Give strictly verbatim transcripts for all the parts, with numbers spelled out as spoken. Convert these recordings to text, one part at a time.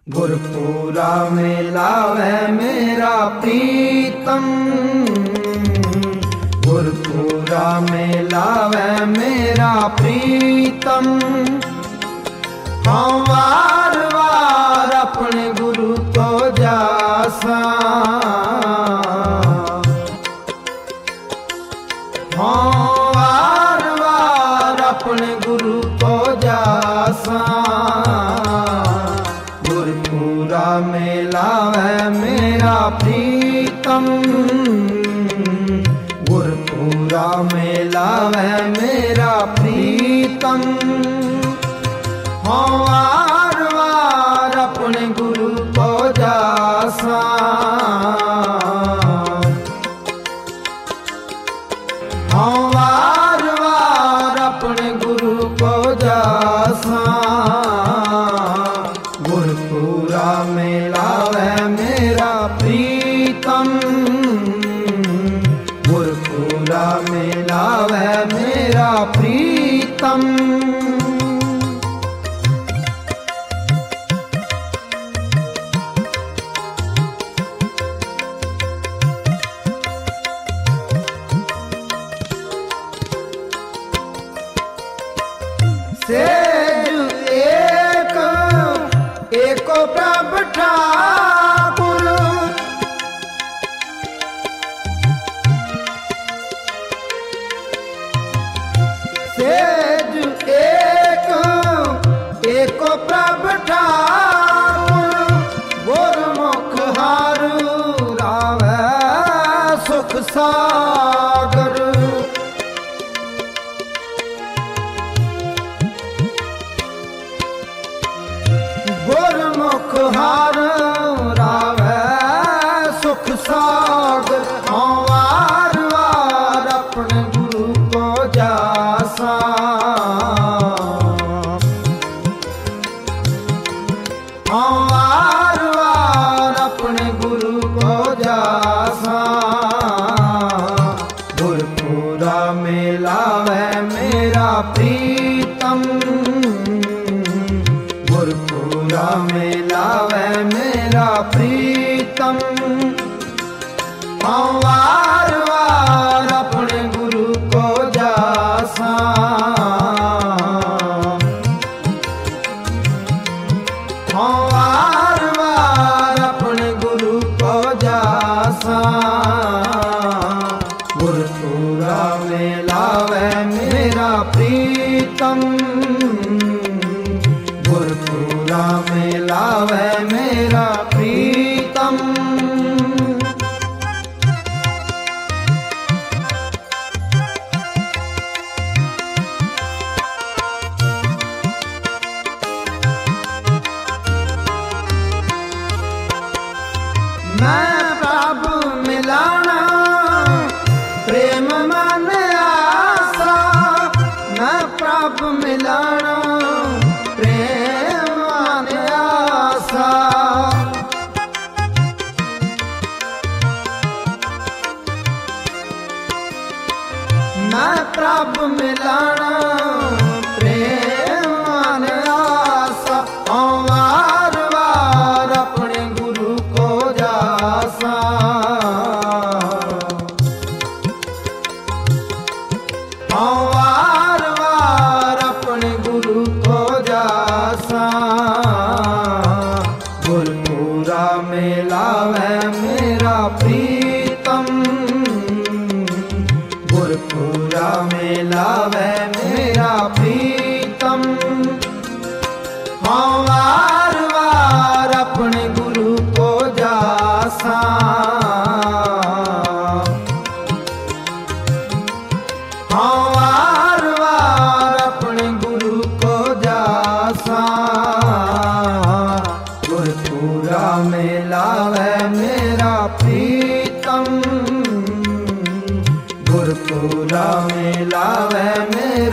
गुरपुरा में लावे मेरा प्रीतम, गुरपुरा में लावे मेरा प्रीतम। हाँ वार वार अपने गुरु तो जासा, हाँ वार वार अपने गुरु तो जासा। गुरपुरा में लावे मेरा प्रीतम, गुरपुरा में लावे मेरा प्रीतम। हाँ वार वार अपने गुरु को जासा, हाँ वार वार अपने गुरु को जासा। गुरपुरा में लावे मेरा प्रीतम, गुरपुरा में लावे मेरा प्रीतम। सेज एक एको प्रभ ठाकुर, सेज एक एको प्रभ ठाकुर। गुरमुख हारु रावे सुख सागर, गुरमुख हार रावे सुख सागर। हाँ वार वार अपने गुरु को जासा, हाँ वार वार अपने गुरु को जासा। गुरपुरा में लावे मेरा प्रीतम, गुरपुरा में लावे मेरा प्रीतम। हाँ वार वार अपने गुरु को जासा, हाँ वार वार अपने गुरु को जासा। गुरपुरा में लावे मेरा प्रीतम, गुरपुरा में लावे मेरा प्रीतम। मैं प्रभु मिलाना प्रेम मन आसा, मैं प्रभु मिलाना प्रेम मन आसा। मैं प्रभु मिलाना प्रेम मन आसा। हाँ वार वार अपने गुरु को जासा, हाँ वार वार अपने गुरु को जासा। गुरपुरा में लावे मेरा प्रीतम, गुरपुरा में लावे मेरा प्रीतम। हाँ वार वार अपने गुरु को जासा, हाँ वार वार अपने गुरु को जासा। गुरपुरा में लावे मेरा प्रीतम, गुरपुरा में लावे मेरा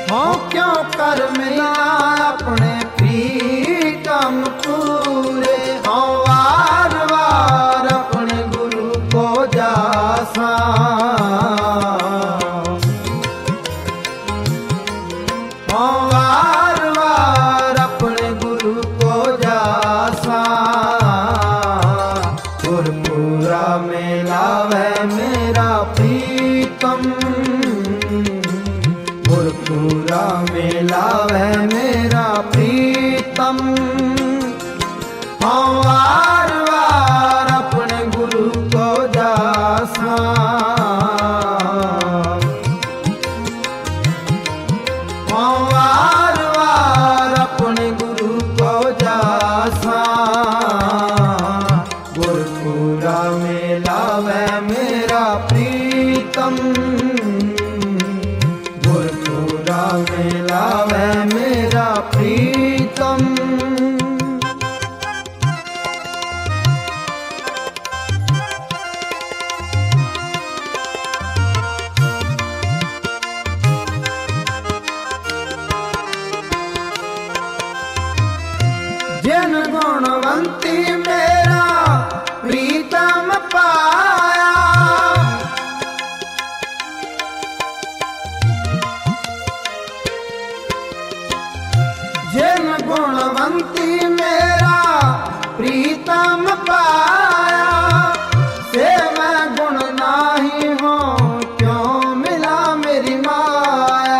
हो क्यों कर मिला अपने प्रीतम पूरे। हो वार वार अपने गुरु को जासा, हो वार वार अपने गुरु को जासा। गुरपुरा में लावे मेरा प्रीतम, गुरपुरा में लावे मेरा प्रीतम। हाँ वार वार अपने गुरु को जासा, हाँ वार वार अपने गुरु को जासा। गुरपुरा में लावे मेरा प्रीतम, गुरपुरा में लावे मेरा प्रीतम। जिन गुणवंती मेरा प्रीतम पाया, जिन गुणवंती मेरा प्रीतम पाया। से मैं गुण नाही हूँ क्यों मिला मेरी माया।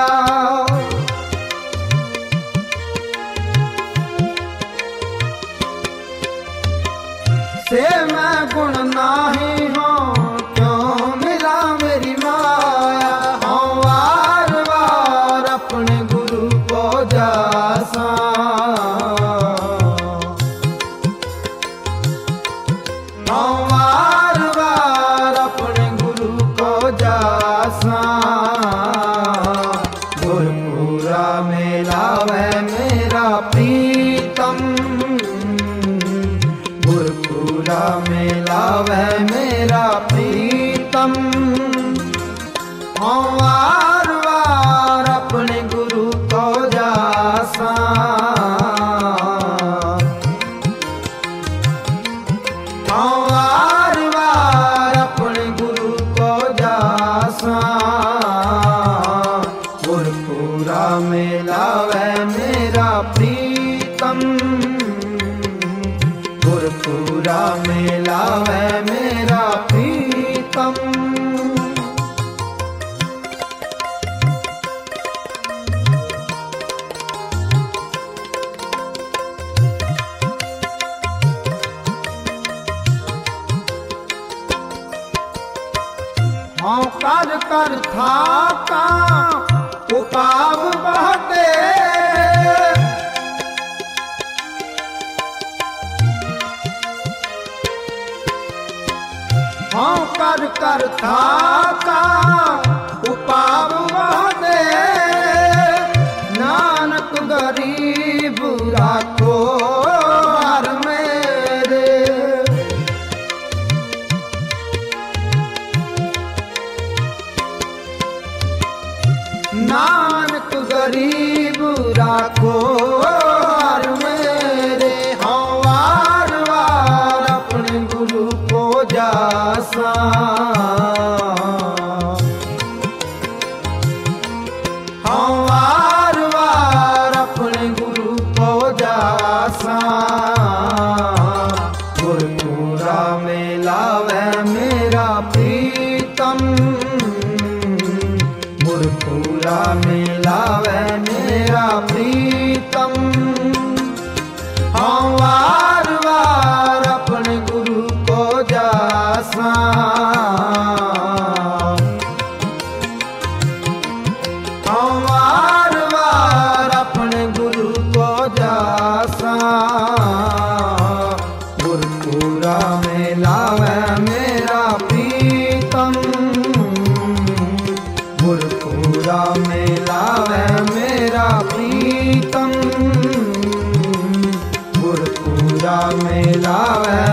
से मैं गुण नाही हूँ क्यों मिला मेरी माया। हाँ वार वार अपने गुरु को जासा, हाँ वार वार अपने गुरु को जासा। गुरपुरा में लावे मेरा प्रीतम, गुरपुरा में लावे मेरा प्रीतम। हाँ वार वार अपने गुरु को जासा, हाँ वार वार अपने गुरु को जासा। गुरपुरा में लावे मेरा प्रीतम, गुरपुरा में लावे मेरा प्रीतम। हाँ कर कर था का उपाव बहते, हाँ कर कर था का उपाव बहते। नानक गरीब राखो हर मेरे, नानक गरीब राखो हर मेरे। हाँ वार वार अपने गुरु को जासा, हाँ वार वार अपने गुरु को जासा। गुरपुरा में लावे मेरा प्रीतम, गुरपुरा में लावे मेरा प्रीतम। हाँ वार वार अपने गुरु को जासा, हाँ वार वार अपने गुरु को जासा। गुरपुरा में लावे मेरा प्रीतम, गुरपुरा में लावे मेरा प्रीतम, गुरपुरा में लावे